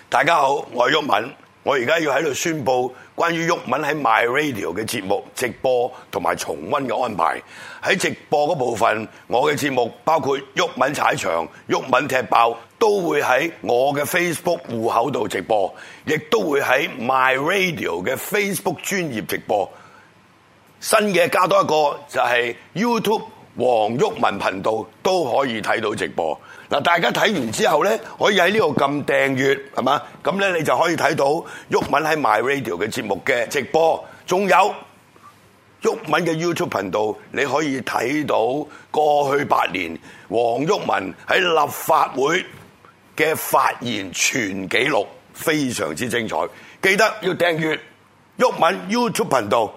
大家好，我係毓民，我而家要喺度宣佈關於毓民喺 My Radio 嘅節目直播同埋重溫嘅安排。喺直播嗰部分，我嘅節目包括毓民踩場、毓民踢爆，都會喺我嘅 Facebook 戶口度直播，亦都會喺 My Radio 嘅 Facebook 專頁直播。新嘅加多一個就係 YouTube 黃毓民頻道都可以睇到直播。嗱，大家睇完之後咧，可以喺呢度撳訂閱，係嘛？咁咧你就可以睇到毓民喺 My Radio 嘅節目嘅直播，仲有毓民嘅 YouTube 頻道，你可以睇到過去8年黃毓民喺立法會嘅發言全紀錄，非常之精彩。記得要訂閱毓民 YouTube 頻道。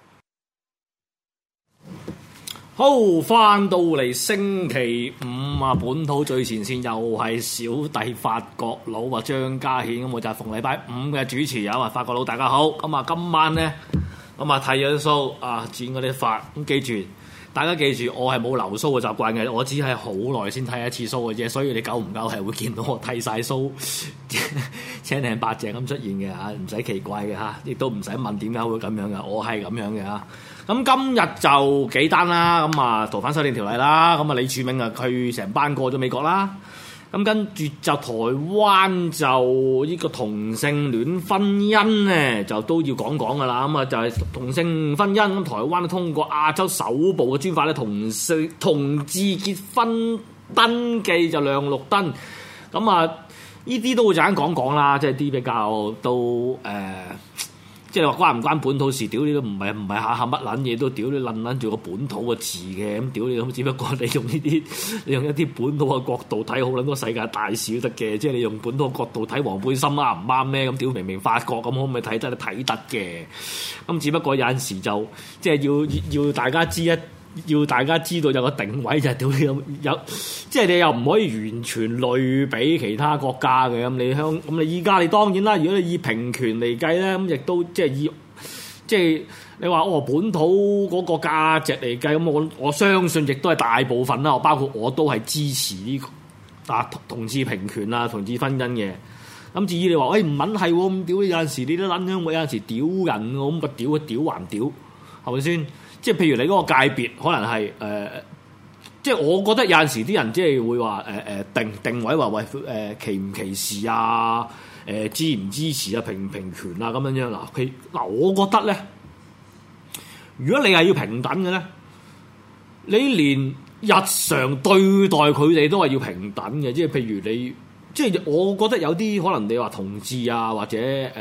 好，翻到嚟星期五啊！本土最前線又係小弟法國佬啊張家顯，咁我就係逢禮拜五嘅主持人啊！法國佬大家好，咁啊今晚咧咁啊剃咗鬚啊，剪嗰啲髮，咁記住大家記住，我係冇留鬚嘅習慣嘅，我只係好耐先剃一次鬚嘅啫，所以你久唔久係會見到我剃晒鬚青靚白淨咁出現嘅嚇，唔使奇怪嘅嚇，亦都唔使問點解會咁樣嘅，我係咁樣嘅嚇。咁今日就幾單啦，咁啊逃犯修訂條例啦，咁啊李柱銘啊佢成班過咗美國啦，咁跟住就台灣就呢個同性戀婚姻咧就都要講講噶啦，咁啊就係同性婚姻，咁台灣通過亞洲首部嘅專法咧，同志結婚登記就亮綠燈，咁啊呢啲都會陣間講講啦，即係啲比較都即係話關唔關本土事？屌你都唔係下下乜撚嘢都屌你撚住個本土嘅字嘅，咁屌你咁，只不過你用呢啲，你用一啲本土嘅角度睇好撚多世界大事都得嘅，即係你用本土嘅角度睇黃背心啱唔啱咧？咁屌明法國咁可唔可以睇得睇得嘅？咁只不過有陣時就即係要大家要大家知道有個定位就係屌你有，即係你又唔可以完全類比其他國家嘅，咁你依家你當然啦，如果你以平權嚟計咧，咁亦都即係你話本土嗰個價值嚟計，咁我相信亦都係大部分啦，包括我都係支持呢同志平權啊、同志婚姻嘅。咁至於你話唔撚係喎，咁屌你有陣時你都撚樣，我有陣時屌人咁個屌還屌，係咪先？即係譬如你嗰個界別可能係即係我覺得有陣時啲人即係會話定位話喂歧唔歧視啊，支唔支持啊，平唔平權啊咁樣嗱，我覺得咧，如果你係要平等嘅咧，你連日常對待佢哋都係要平等嘅，即係譬如你即係我覺得有啲可能你話同志啊，或者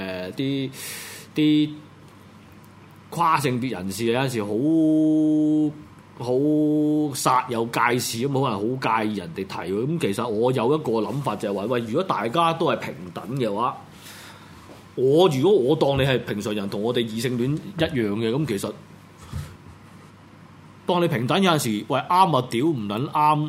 啲跨性別人士有陣時好煞有介事咁，可能好介意人哋提佢。咁其實我有一個諗法就係話，喂，如果大家都係平等嘅話，如果我當你係平常人，同我哋異性戀一樣嘅，咁其實當你平等有陣時，喂啱啊屌唔撚啱，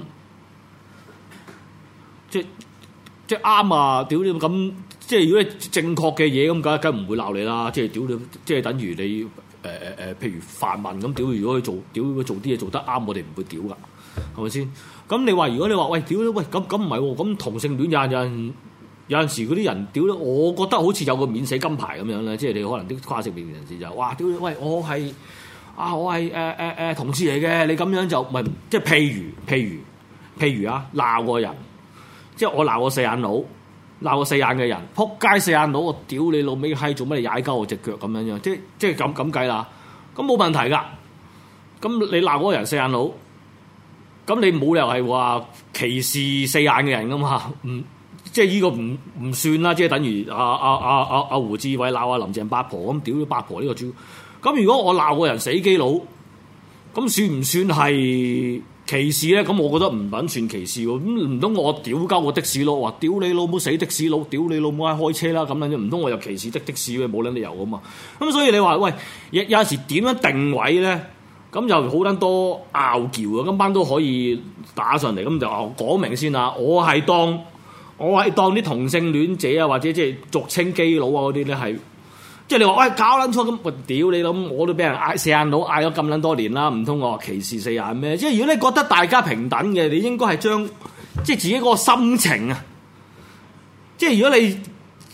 即係啱啊屌你咁，即係如果你正確嘅嘢咁，梗唔會鬧你啦。即係屌你，即係等於你。譬如泛民咁屌，如果佢做啲嘢做得啱，我哋唔會屌噶，係咪先？咁你話如果你話喂屌喂咁唔係喎，咁同性戀有陣時嗰啲人屌，我覺得好似有個免死金牌咁樣咧，即係你可能啲跨性別人士就哇屌喂我係同志嚟嘅，你咁樣就唔係即係譬如啊鬧個人，即係我鬧個四眼佬。鬧個四眼嘅人，撲街四眼佬，我屌你老味閪，做乜你踩鳩我隻腳咁樣樣？即係咁計啦，咁冇問題㗎。咁你鬧嗰個人四眼佬，咁你冇理由係話歧視四眼嘅人㗎嘛？即係呢個唔算啦，即係等於阿胡志偉鬧阿林鄭八婆咁，屌咗八婆呢個豬。咁如果我鬧個人死基佬，咁算唔算係歧視咧？咁我覺得唔撚算歧視喎。咁唔通我屌鳩個的士佬，話屌你老母死的士佬，屌你老母閪開車啦咁樣，唔通我又歧視的士嘅？冇撚理由噶嘛。咁所以你話喂，有陣時點樣定位咧？咁又好撚多拗撬啊！今班都可以打上嚟，咁就講明先啦。我係當啲同性戀者啊，或者即係俗稱基佬啊嗰啲咧係。即係你話喂搞撚錯咁，我屌你諗，我都俾人嗌四眼佬嗌咗咁撚多年啦，唔通我話歧視四眼咩？即係如果你覺得大家平等嘅，你應該係將即係自己嗰個心情啊，即係如果你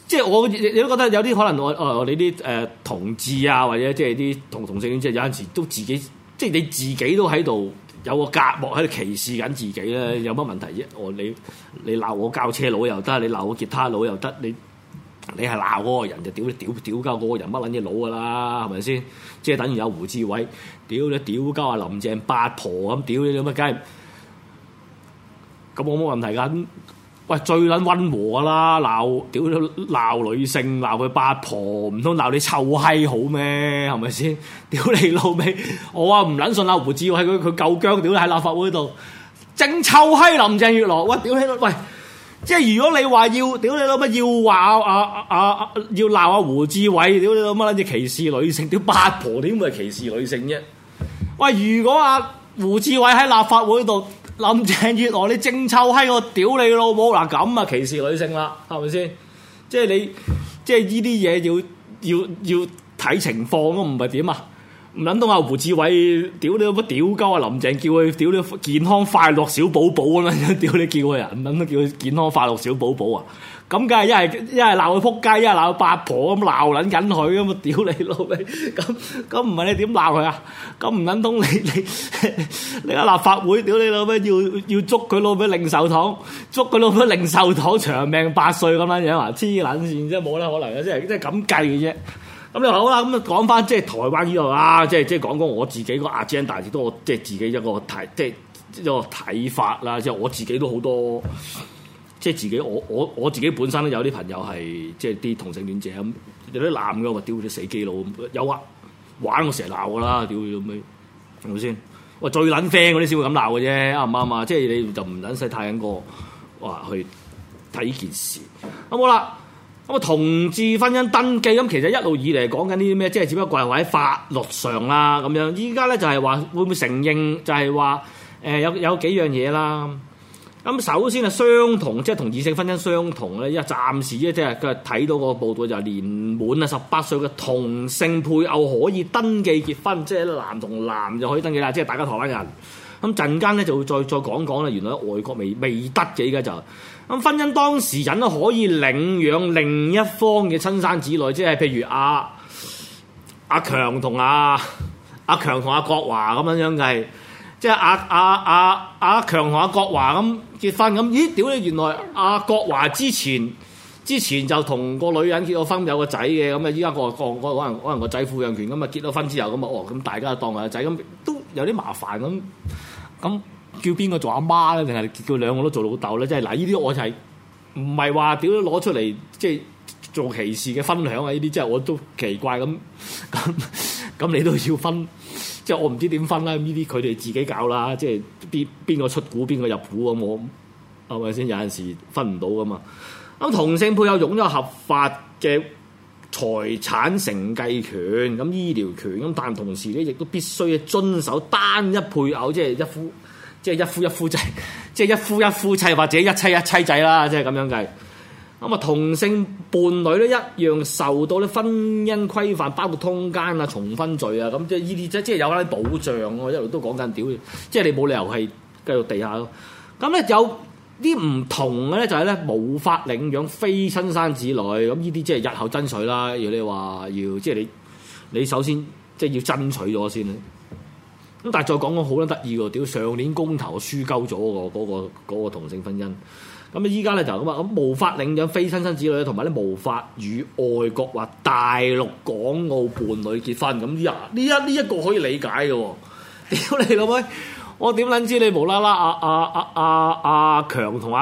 即係我亦都覺得有啲可能我哋啲同志啊，或者即係啲同性戀，即係有陣時都自己即係你自己都喺度有個隔膜喺度歧視緊自己咧，有乜問題啫？你鬧我轎車佬又得，你鬧我吉他佬又得，你係鬧嗰個人就屌鳩嗰個人乜撚嘢佬噶啦，係咪先？即係等於有胡志偉屌鳩阿林鄭八婆咁屌你咁啊，梗係咁我冇問題㗎。喂，最撚溫和啦，鬧女性，鬧佢八婆，唔通鬧你臭閪好咩？係咪先？屌你老味！我話唔撚信阿胡志偉佢夠姜，屌你喺立法會度正臭閪林鄭月娥，喂屌你喂！即係如果你話要屌你老乜要話要鬧阿胡志偉，屌你老乜撚嘢歧視女性，屌八婆點會係歧視女性啫？喂，如果阿胡志偉喺立法會度，林鄭月娥你正臭閪我屌你老母嗱咁啊歧視女性啦，係咪先？即係你即係呢啲嘢要睇情況咯，唔係點啊？唔撚到阿胡志偉屌你乜屌鳩啊林鄭叫佢屌你健康快樂小寶寶咁樣屌你叫佢人，唔撚都叫佢健康快樂小寶寶啊！咁梗係一係鬧佢撲街，一係鬧佢八婆咁鬧撚緊佢咁啊！屌你老味，咁唔係你點鬧佢啊？咁唔撚通你喺立法會屌你老味要捉佢老味零售堂，捉佢老味零售堂長命百歲咁樣樣啊！黐撚線啫，冇啦可能嘅，即係咁計嘅啫。咁你好啦，咁啊講翻即係台灣呢度啦，即係講我自己個 agenda 亦都我即係自己一個睇法啦，即係我自己都好多。即係自己，我自己本身都有啲朋友係即係啲同性戀者咁，有啲男嘅話屌啲死基佬，有啊玩我成日鬧噶啦，屌你老味，係咪先？喂，最撚 friend 嗰啲先會咁鬧嘅啫，啱唔啱啊？即係你就唔撚使太緊個話去睇呢件事。咁好啦，咁啊同志婚姻登記咁，其實一路以嚟講緊呢啲咩？即係只不過係話喺法律上啦咁樣。依家咧就係話會唔會承認？就係話有幾樣嘢啦。咁首先係相同，即係同異性婚姻相同咧。因為暫時即係佢睇到個報道就係年滿18歲嘅同性配偶可以登記結婚，即係男同男就可以登記啦。即係大家台灣人。咁陣間咧就會再講講啦。原來外國未得嘅，而家就咁婚姻當事人都可以領養另一方嘅親生子女，即係譬如阿強同阿國華咁樣計。即係阿強同阿國華咁結婚咁，咦？屌你！原來阿國華之前就同個女人結咗婚，有個仔嘅咁啊！依家可能個仔撫養權咁啊，結咗婚之後咁啊，咁大家就當係個仔咁，都有啲麻煩咁。咁叫邊個做阿媽咧？定係叫兩個都做老豆咧？即係嗱，呢啲我就係唔係話屌攞出嚟即係做歧視嘅分享啊！呢啲即係我都奇怪咁你都要分。即係我唔知點分啦，呢啲佢哋自己搞啦。即係邊個出股邊個入股咁，我係咪先？有陣時分唔到噶嘛。咁同性配偶擁有合法嘅財產承繼權、咁醫療權，咁但同時咧亦都必須遵守單一配偶，即係一夫制，即係一夫妻或者一妻一妻制啦，即係咁樣計。咁啊，同性伴侶咧一樣受到咧婚姻規範，包括通姦啊、重婚罪啊，咁即係呢啲即係有啲保障。我一路都講緊屌，即係你冇理由係繼續地下咯。咁咧有啲唔同嘅咧就係咧無法領養非親生子女，咁呢啲即係日後爭取啦。如果你話要即係你首先即係要爭取咗先啦。咁但係再講好撚得意喎，屌上年公投輸鳩咗嗰個同性婚姻。咁啊！依家咧就咁啊，咁無法領養非親生子女，同埋咧無法與外國或大陸港澳伴侶結婚。咁呢一個可以理解嘅喎。屌你老妹！我點撚知你無啦啦阿強同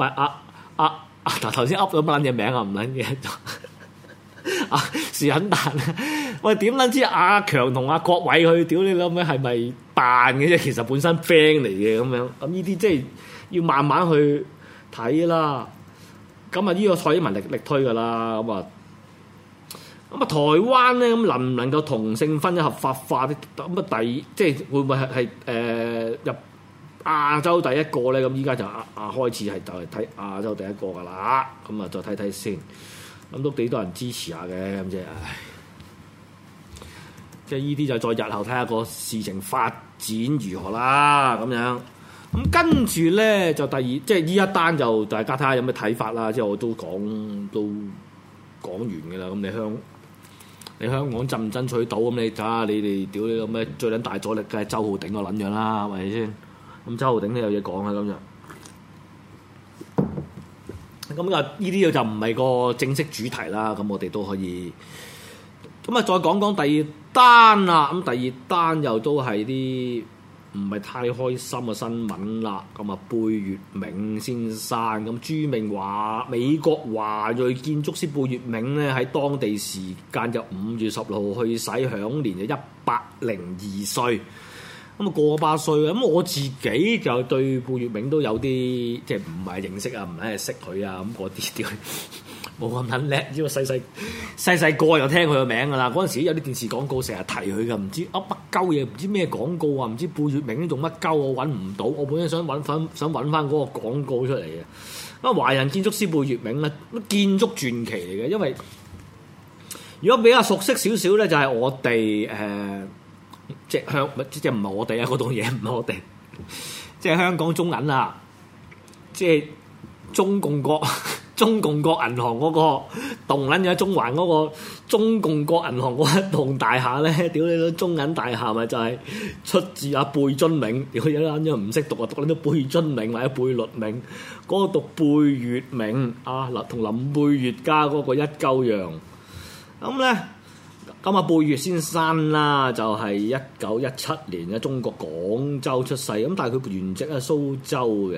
頭先噏咗乜撚嘢名啊？唔撚嘢是撚蛋啊！喂，點撚知阿強同阿國偉去屌你老妹係咪扮嘅啫？其實本身 friend 嚟嘅咁樣。咁呢啲即係要慢慢去睇啦，咁啊呢個蔡英文力推噶啦，咁啊台灣咧咁能唔能夠同性婚姻合法化咧？咁啊即係會唔會係入亞洲第一個咧？咁依家就開始係就係睇亞洲第一個噶啦，咁啊再睇睇先，咁都幾多人支持下嘅咁啫，即係呢啲就再日後睇下個事情發展如何啦，咁樣。咁跟住咧就第二，即係呢一單就大家睇下有咩睇法啦。即係我都講都完嘅啦。咁你香港爭唔爭取到？咁你睇下你哋屌你老咩最撚大阻力梗係周浩鼎個撚樣啦，係咪先？咁周浩鼎都有嘢講啊，今日。咁啊，呢啲就唔係個正式主題啦。咁我哋都可以咁啊，再講講第二單啦。咁第二單又都係啲唔係太開心嘅新聞啦。咁啊，貝聿銘先生咁著名美國華裔建築師貝聿銘咧，喺當地時間就5月16號去世，享年就102歲。咁啊過8歲咁我自己就對貝聿銘都有啲即係唔係認識啊，唔係識佢啊，咁嗰啲屌冇咁撚叻，因為細個又聽佢個名噶啦。嗰陣時有啲電視廣告成日提佢噶，唔知乜鳩嘢，唔知咩廣告啊，唔知貝聿銘做乜鳩，我揾唔到。我本身想揾翻嗰個廣告出嚟嘅。咁華人建築師貝聿銘咧，建築傳奇嚟嘅，因為如果比較熟悉少少咧，就係我哋即係唔係我哋啊，嗰棟嘢唔係我哋，即係香港中銀啊，即係中共國銀行嗰個棟撚咗中環嗰個中共國銀行嗰一棟大廈咧，屌你都中銀大廈咪就係出自阿貝聿銘，屌有啲撚咗唔識讀啊，讀撚到貝聿銘或者貝律銘，嗰個讀貝聿銘啊，同林貝月家嗰個一鳩樣，咁咧。咁啊，貝聿先生啦，就係1917年嘅中國廣州出世，咁但係佢原籍係蘇州嘅。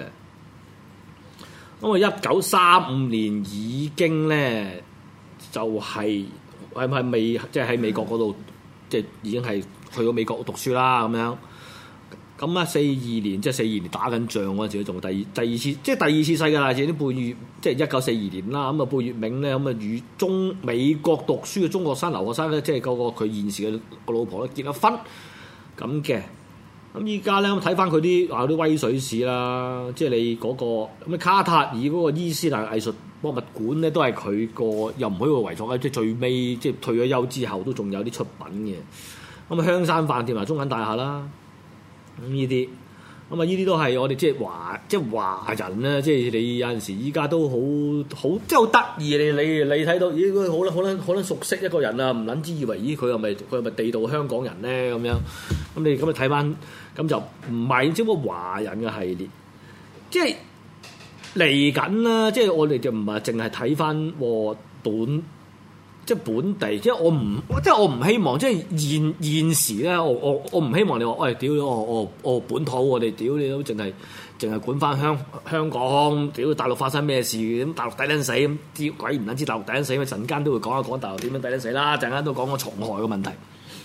咁啊，1935年已經咧就係未即係喺美國嗰度，即係已經係去咗美國讀書啦咁樣。咁啊，42年即係42年打緊仗嗰陣時，仲第二次即係第二次世界大戰啲貝聿，即係1942年啦。咁啊，貝聿銘咧咁啊與美國讀書嘅中學生留學生咧，即係個佢現時嘅個老婆咧結咗婚咁嘅。咁依家咧睇翻佢啲威水史啦，即係你嗰個咁啊卡塔爾嗰個伊斯蘭藝術博物館咧，都係佢個又唔可以話遺作，即係最尾即係退咗休之後都仲有啲出品嘅。咁啊，香山飯店埋中銀大廈啦。咁呢啲，咁啊呢啲都係我哋即係華人咧，即係你有陣時依家都好即係好得意，你睇到咦佢好撚熟悉一個人啊，唔撚知以為咦佢係咪地道香港人咧咁樣？咁你咁啊睇翻，咁就唔係即係個華人嘅系列，即係嚟緊啦，即係我哋就唔係淨係睇翻即係本地，即係我唔希望，即係現時咧，我唔希望你話，喂，屌我本土，我哋屌你都淨係管翻香港，屌大陸發生咩事，咁大陸抵撚死，咁啲鬼唔撚知大陸抵撚死，咁陣間都會講一講大陸點樣抵撚死啦，陣間都講個蟲害嘅問題，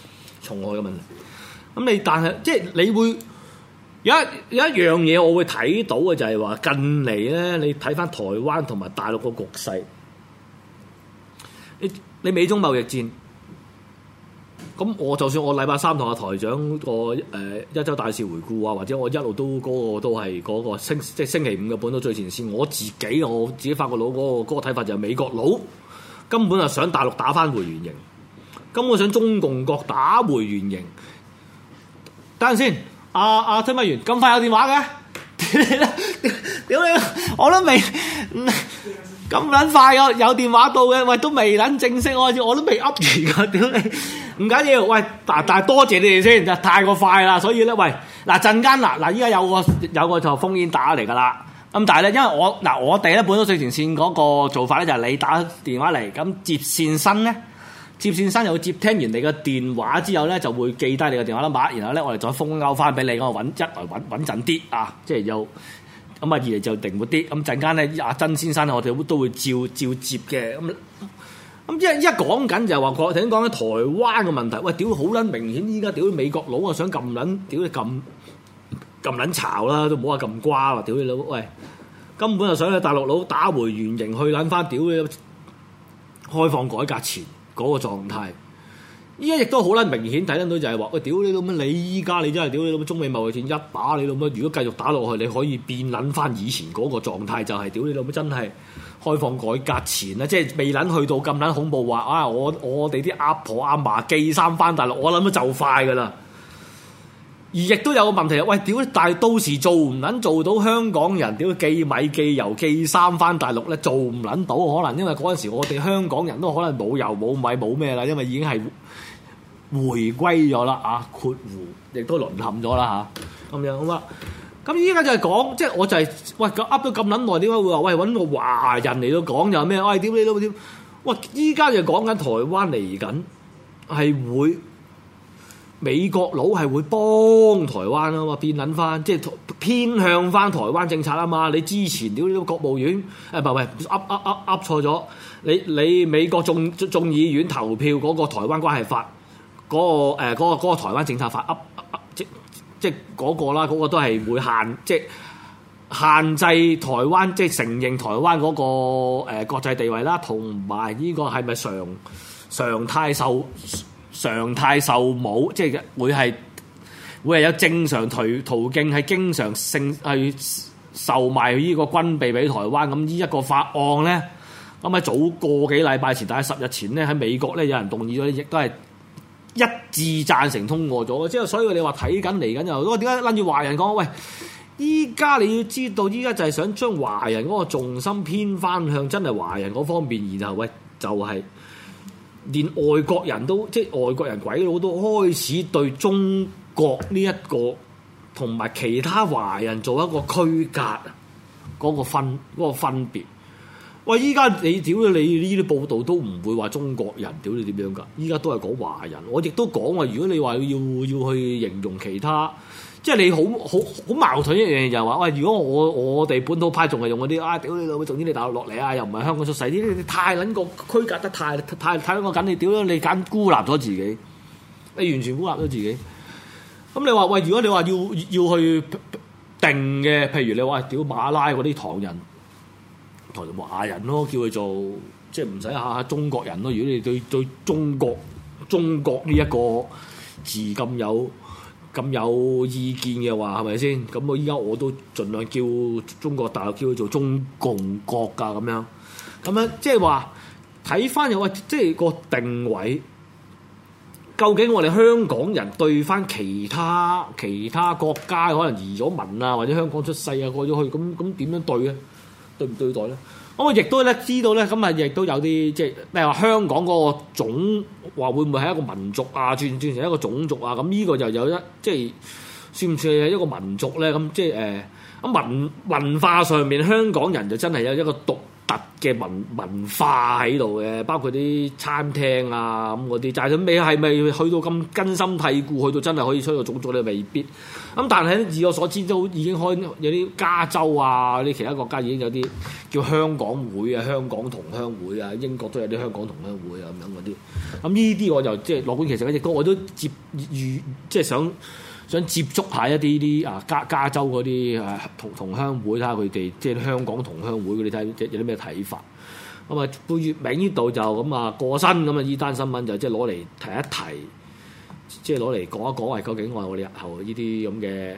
咁你但係即係你會有一樣嘢，我會睇到嘅就係話近嚟咧，你睇翻台灣同埋大陸個局勢。你美中貿易戰，咁我就算我禮拜三同阿台長個一周大事回顧啊，或者我一路都嗰個都係嗰個星期五嘅本土最前線，我自己發覺到嗰個睇法就係美國佬根本係想大陸打翻回原形，根本想中共國打回原形。等陣先，阿聽乜員咁快有電話嘅？屌你！我都未。咁撚快有電話到嘅，喂都未撚正式開始，我都未噏完㗎，屌你！唔緊要，喂，但係多謝你哋先，就太過快啦，所以咧，喂，嗱陣間嗱依家有個就烽煙打嚟㗎啦，咁但係咧，因為我哋咧本土最前線嗰個做法咧就係你打電話嚟，咁接線生又會接聽完你嘅電話之後咧就會記低你嘅電話 number，然後咧我哋再封勾翻俾你，我穩陣啲啊，即係又。咁啊，二嚟就定活啲。咁陣間咧，阿曾先生我哋都會照接嘅。咁一講緊就係話，我頭先講緊台灣嘅問題。喂，屌好撚明顯，依家屌美國佬啊，想撳撚，屌你撳撚巢啦，都唔好話撳瓜啦，屌你老，喂，根本就想去大陸佬打回原形，去撚翻屌你開放改革前嗰個狀態。依家亦都好撚明顯睇得到就係話，喂，屌你老乜？你依家你真係屌你老乜？中美貿易戰一打你老乜？如果繼續打落去，你可以變撚翻以前嗰個狀態，就係屌你老乜？真係開放改革前啦，即係未撚去到咁撚恐怖話啊！我哋啲阿婆阿嫲寄衫翻大陸，我諗都就快噶啦。 亦都有個問題，喂，屌！但係到時做唔撚做到香港人，屌寄米寄油寄衫翻大陸咧，做唔撚到可能，因為嗰陣時我哋香港人都可能冇油冇米冇咩啦，因為已經係回歸咗啦啊，括弧亦都淪陷咗啦嚇，咁樣咁啊。咁依家就係講，即係我就係、喂噏咗咁撚耐，點解會話喂揾個華人嚟到講又咩？喂屌你老母屌！喂依家就講緊台灣嚟緊係會。美國佬係會幫台灣啊嘛，變撚翻，即係偏向翻台灣政策啊嘛。你之前屌啲國務院，唔係噏錯咗。你美國眾議院投票嗰個台灣關係法，嗰個台灣政策法即嗰個啦，嗰個都係會限制台灣，即係承認台灣嗰個國際地位啦，同埋呢個係咪常態受武，即係會係有正常途徑係經常性去售賣呢個軍備俾台灣。咁呢一個法案咧，咁喺早個幾禮拜前，大概10日前咧，喺美國咧有人動議咗，亦都係一致贊成通過咗。即係所以你話睇緊嚟緊又，點解撚住華人講？喂，依家你要知道，依家就係想將華人嗰個重心偏翻向真係華人嗰方面，然後喂就係。連外國人都即係外國人鬼佬都開始對中國呢一個同埋其他華人做一個區隔嗰個分別。喂，依家你屌你呢啲報道都唔會話中國人屌你點樣㗎？依家都係講華人。我亦都講話，如果你話要去形容其他。即係你好矛盾一樣嘢，就係話喂，如果我哋本土派仲係用嗰啲屌你老母，總之你大陸落嚟啊，又唔係香港出世，呢啲太撚個區隔得太撚個緊，你屌你揀孤立咗自己，你完全孤立咗自己。咁你話喂，如果你話要去定嘅，譬如你話屌馬拉嗰啲唐人華人咯，叫佢做即係唔使下下中國人咯。如果你對中國呢一個字咁有意見嘅話，係咪先？咁我依家我都盡量叫中國大陸叫佢做中共國㗎咁樣。咁樣即係話睇翻又話，即係個定位，究竟我哋香港人對翻其他國家可能移咗民啊，或者香港出世啊過咗去，咁點樣對咧？對唔對待咧？咁我亦都咧知道咧，咁啊亦都有啲即係咩話香港嗰個種話會唔會係一個民族啊？轉成一個種族啊？咁呢個就有即係算唔算係一個民族咧？咁即係文化上面，香港人就真係有一個獨特嘅文化喺度嘅，包括啲餐廳啊咁嗰啲。但係佢未係咪去到咁根深蒂固，去到真係可以出個種族咧？未必。咁但係以我所知都已經開有啲加州啊，啲其他國家已經有啲叫香港會啊、香港同鄉會啊，英國都有啲香港同鄉會啊咁樣嗰啲。咁呢啲我就即係樂觀其實亦都我都即係想接觸下一啲加州嗰啲同鄉會，睇下佢哋即係香港同鄉會嗰啲睇有啲咩睇法。咁啊，貝聿銘呢度就咁啊過身咁啊，呢單新聞就即係攞嚟提一提。即係攞嚟講一講，係究竟我哋日後呢啲咁嘅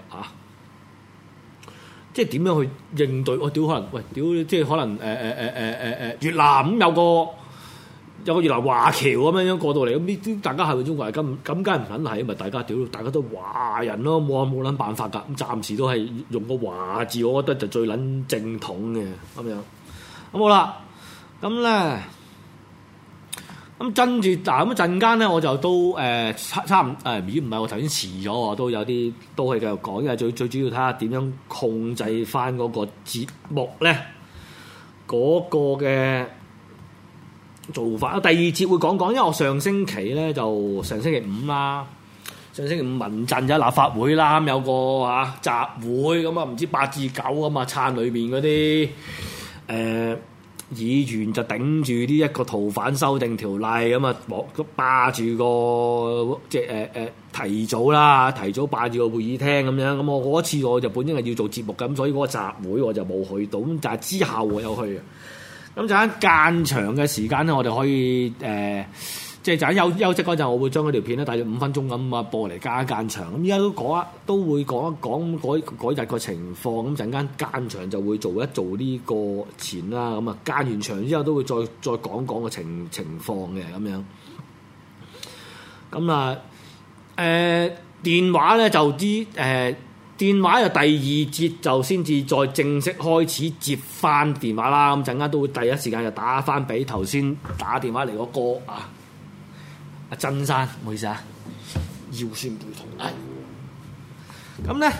即係點樣去應對？我屌可能喂屌，即係可能越南咁有個越南華僑咁樣過到嚟，咁呢啲大家係咪中國人？咁梗係唔撚係，咪大家屌，大家都華人咯，冇撚辦法㗎。咁暫時都係用個華字，我覺得就最撚正統嘅咁樣。咁好啦，咁咧。咁跟住咁陣間咧，我就都差唔唔係我頭先遲咗喎，都有啲都係繼續講，因為最主要睇下點樣控制翻嗰個節目咧，嗰個嘅做法。第二節會講，因為我上星期咧就上星期五啦，上星期五民陣就喺立法會啦，咁有個集會咁啊，唔知8至9咁啊，撐裏邊嗰啲議員就頂住呢一個逃犯修訂條例咁啊，霸住個即係提早霸住個會議廳咁樣。咁我嗰次我就本應係要做節目嘅，咁所以嗰個集會我就冇去到。咁但係之後我有去嘅。咁陣間間長嘅時間咧，我哋可以即係陣間休息嗰陣，我會將嗰條片咧大約5分鐘咁啊播嚟間長。咁依家都會講一講嗰日個情況。咁陣間間長就會做呢個前啦。咁啊間完場之後都會再講個情況嘅咁樣。咁啊電話咧就電話就第二節就先至再正式開始接翻電話啦。咁陣間都會第一時間就打翻俾頭先打電話嚟個哥啊，阿曾生，唔好意思啊，腰酸背痛。咁咧，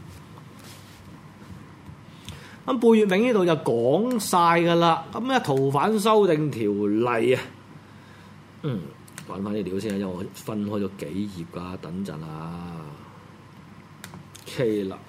咁貝聿銘呢度就講晒噶啦。咁咧逃犯修訂條例啊，揾翻啲料先啊，因為我分開咗幾頁噶，等陣啊。OK 啦，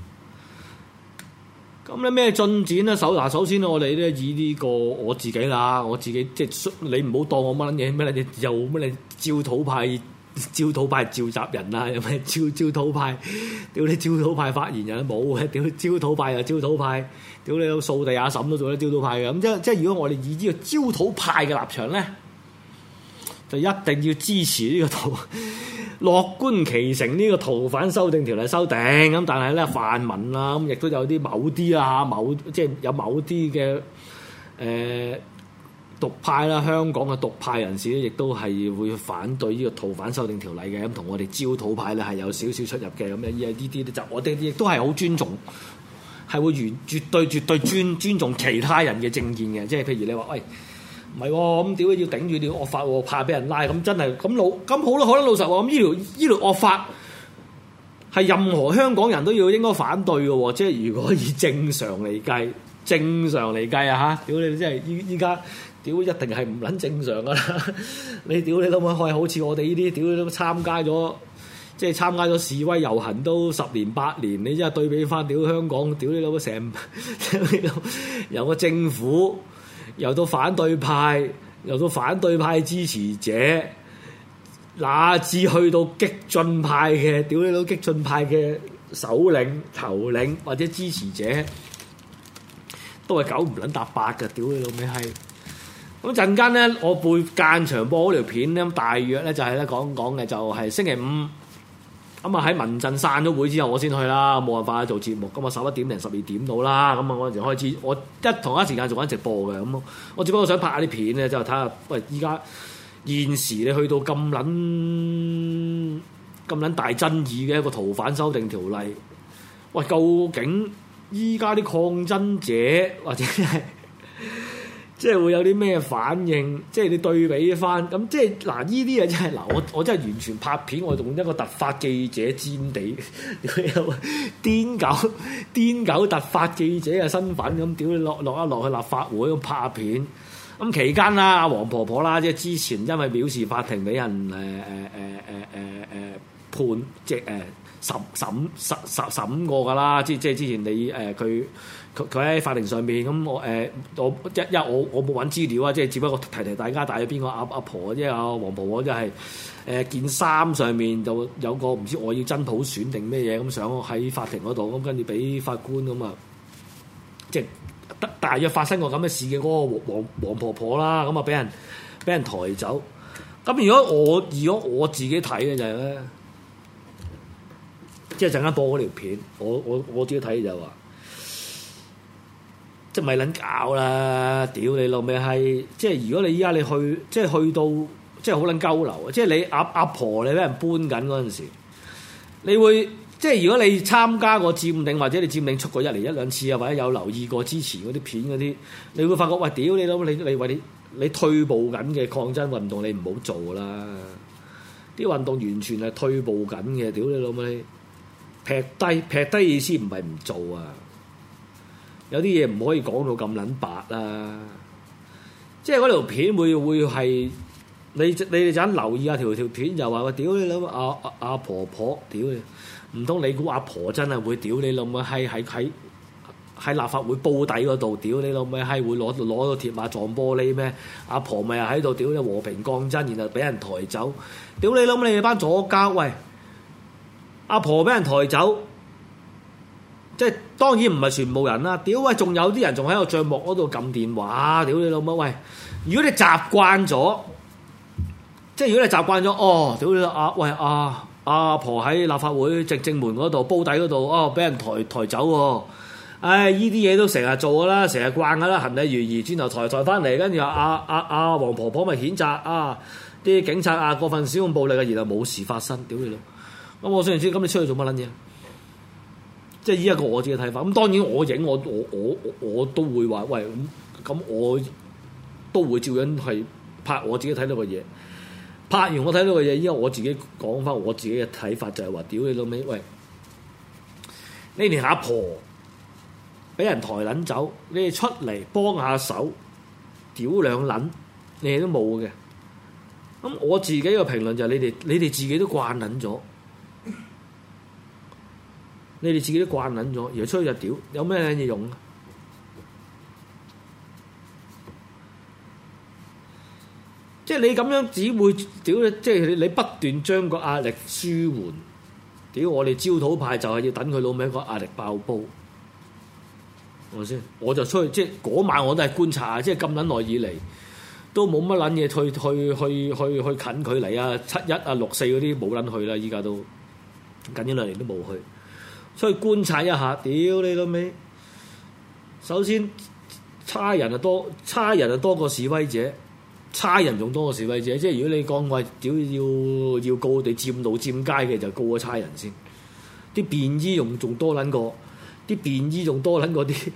咁咧咩進展咧？首先我哋咧以呢個我自己啦，我自己即係你唔好當我乜嘢咩？你又乜你焦土派召集人啊？有咩焦土派？屌你焦土派發言人冇嘅，屌焦土派又焦土派，屌你掃地阿嬸都做得焦土派嘅。咁即係如果我哋以呢個焦土派嘅立場咧，就一定要支持呢個樂觀其成呢個逃犯修訂條例修訂。咁但係咧泛民啦，咁亦都有啲某啲啦嚇，即係有某啲嘅獨派啦，香港嘅獨派人士咧，亦都係會反對呢個逃犯修訂條例嘅。咁同我哋焦土派咧係有少少出入嘅。咁呢啲咧就我哋亦都係好尊重，係會絕對尊重其他人嘅政見嘅。即係譬如你話喂，唔係喎，咁屌要頂住條惡法喎，怕俾人拉，咁真係咁好啦，可能老實話，咁呢條惡法係任何香港人都應該反對嘅喎。即係如果以正常嚟計啊嚇，屌你真係依家屌一定係唔撚正常噶啦！你屌你老母，好似我哋呢啲屌你都參加咗示威遊行都10年8年，你真係對比翻屌香港，屌你老母成由個政府。又到反對派支持者，乃至去到激進派嘅，屌你老激進派嘅首領、頭領或者支持者，都係九唔撚搭八嘅，屌你老味閪！咁陣間咧，我會間場播嗰條片咧，大約咧就係咧講嘅就係星期五。咁啊喺民陣散咗會之後，我先去啦，冇辦法做節目。咁啊11點零12點到啦，咁啊嗰陣時開始，我同一時間做緊直播嘅。咁我只不過想拍下啲片咧，就睇下喂依家現時你去到咁撚大爭議嘅一個逃犯修訂條例，喂究竟依家啲抗爭者或者係即係會有啲咩反應？即係你對比翻咁，即係嗱呢啲嘢真係嗱，我真係完全拍片，我用一個突發記者戰地，癲狗突發記者嘅身份咁，屌你落去立法會咁拍下片。咁期間啦，阿黃婆婆啦，即係之前因為藐視法庭俾人判即係審過㗎啦，即係之前你佢喺法庭上面咁，我冇揾資料啊，即係只不過提大家，大約邊個阿婆即係阿黃婆婆，即係件衫上面就有個唔知我要真普選定咩嘢咁上喺法庭嗰度，咁跟住俾法官咁啊，即係大約發生過咁嘅事嘅嗰個黃婆婆啦，咁啊俾人抬走。咁如果我自己睇嘅就係咧。即係陣間播嗰條片，我自己睇就話，即係咪撚搞啦？屌你老味閪！即係如果你依家你去，即係去到，即係好撚鳩流啊！即係你阿婆你俾人搬緊嗰陣時，你會即係如果你參加過佔領或者你佔領出過1兩次啊，或者有留意過之前嗰啲片嗰啲，你會發覺喂，屌你老味！你為你退步緊嘅抗爭運動，你唔好做啦！啲運動完全係退步緊嘅，屌你老味！劈低意思唔係唔做啊！有啲嘢唔可以講到咁撚白啊！即係嗰條片會係你哋陣間留意下條片就話：屌你老母阿婆婆，屌你！唔通你估阿婆真係會屌你老母喺立法會煲底嗰度屌你老母係會攞到鐵馬撞玻璃咩？阿婆咪喺度屌你和平抗爭，然後俾人抬走，屌你老母你哋班左膠喂！阿婆俾人抬走，即係當然唔係全部人啦。屌喂，仲有啲人仲喺個帳幕嗰度撳電話。屌你老母喂！如果你習慣咗，即係如果你習慣咗，哦，屌你阿婆喺立法會正門嗰度煲底嗰度，哦，俾人抬走喎。唉，呢啲嘢都成日做噶啦，成日慣噶啦，行禮如儀，轉頭抬翻嚟，跟住阿黃婆婆咪譴責啲警察過分使用暴力嘅，然後冇事發生。屌你老！ 咁我想知，咁你出去做乜撚嘢？即係依一個我自己嘅睇法。咁當然我影我都會話，喂咁我都會照樣係拍我自己睇到嘅嘢。拍完我睇到嘅嘢，依家我自己講翻我自己嘅睇法就係話，屌你老味，喂！你連阿婆俾人抬撚走，你哋出嚟幫下手，屌兩撚，你哋都冇嘅。咁我自己嘅評論就係你哋自己都慣撚咗，你哋自己都慣撚咗，而出去就屌，有咩嘢用啊？即係你咁樣只會屌，即係你不斷將個壓力舒緩。屌我哋焦土派就係要等佢老味個壓力爆煲，係咪先？我就出去，即係嗰晚我都係觀察，即係咁撚耐以嚟都冇乜撚嘢去近距離啊，71啊64嗰啲冇撚去啦，依家都近呢2年都冇去，所以觀察一下。屌你老味，首先差人啊多過示威者。差人仲多過示威者，即係如果你講話屌要告我哋佔路佔街嘅，就告個差人先。啲便衣仲多撚過，啲便衣仲多撚過啲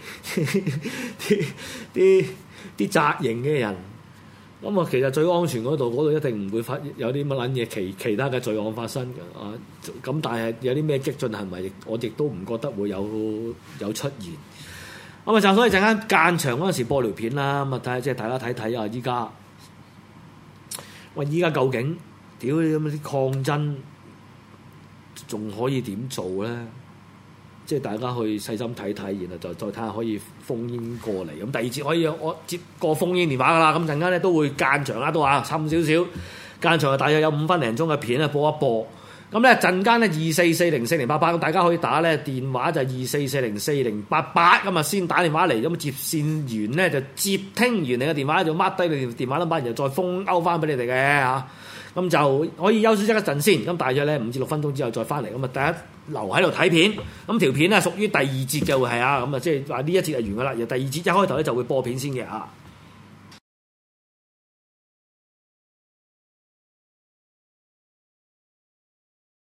紮營嘅人。咁啊，其實最安全嗰度一定唔會有啲乜撚嘢其他嘅罪案發生嘅啊。咁但係有啲咩激進行為，我亦都唔覺得會有出現。咁啊，就所以陣間間場嗰陣時播條片啦，咁啊睇下即係大家睇睇啊，依家。喂！依家究竟屌你咁啲抗爭仲可以點做咧？即係大家去細心睇睇，然後就再睇下可以烽煙過嚟。咁第二節可以我接個烽煙電話噶啦。咁陣間咧都會間場啦，都話深少少間場，大約有5分零鐘嘅片啊，播一播。咁咧陣間咧24404088，咁大家可以打咧電話就24404088，咁啊先打電話嚟，咁接線員咧就接聽完你嘅電話，就 mark 低你電話 number，然後再封勾翻俾你哋嘅嚇。咁就可以休息一陣先，咁大約咧5至6分鐘之後再翻嚟，咁啊大家留喺度睇片。咁條片咧屬於第2節嘅會係啊，咁啊即係話呢一節係完噶啦，而第2節一開頭咧就會播片先嘅嚇。